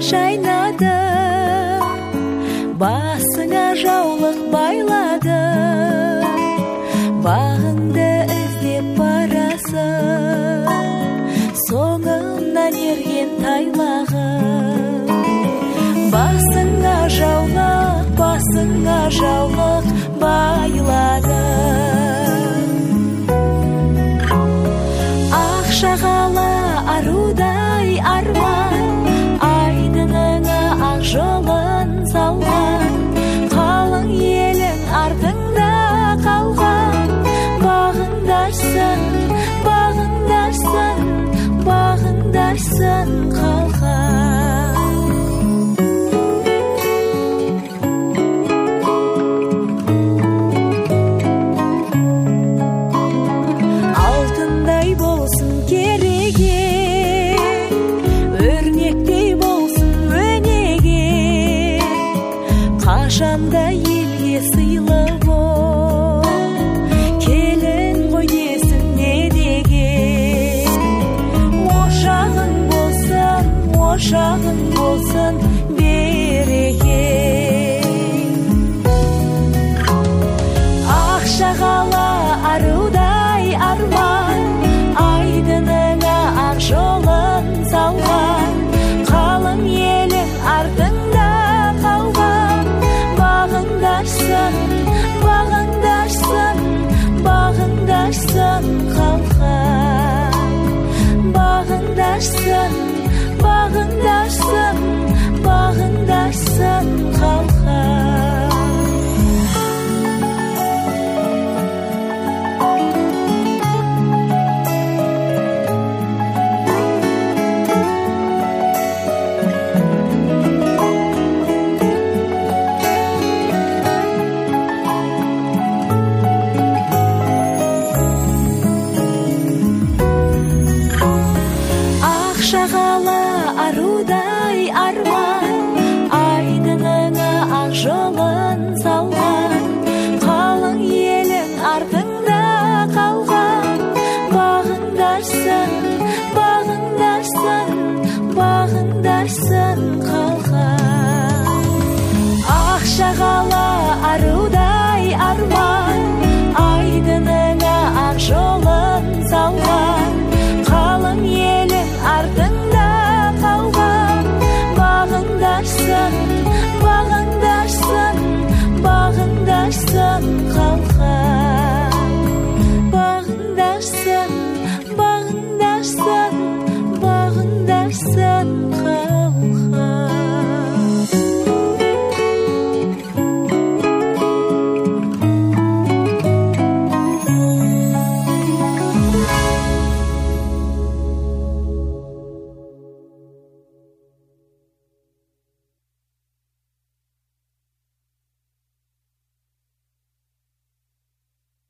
шайнады, басыңа жаулық байлады, бағыңды іздеп барасың, соңымнан ерген тайлағым. Басыңа жаулық байлады. Ақшағала арудай арман, айдыныңа ақ жолын салған, қалың елің артыңда қалған. Бағыңдарсың қалған. Алтындай болсын кереге, өрнектей болсын өнеге, қашанда елге сыйлы бол, келін ғой десін не деген. Ошағың болсын береке. Ақшағала арудай арман, айдыныңа ақ жолын салған, қалың елің артыңда қалған. Бағыңдарсың қалған. Бағыңдарсың қалған. Ақшағала арудай арман, айдыныңа ақ жолын салған, қалың елің артыңда қалған. Бағыңдарсың қалған. Ақшағала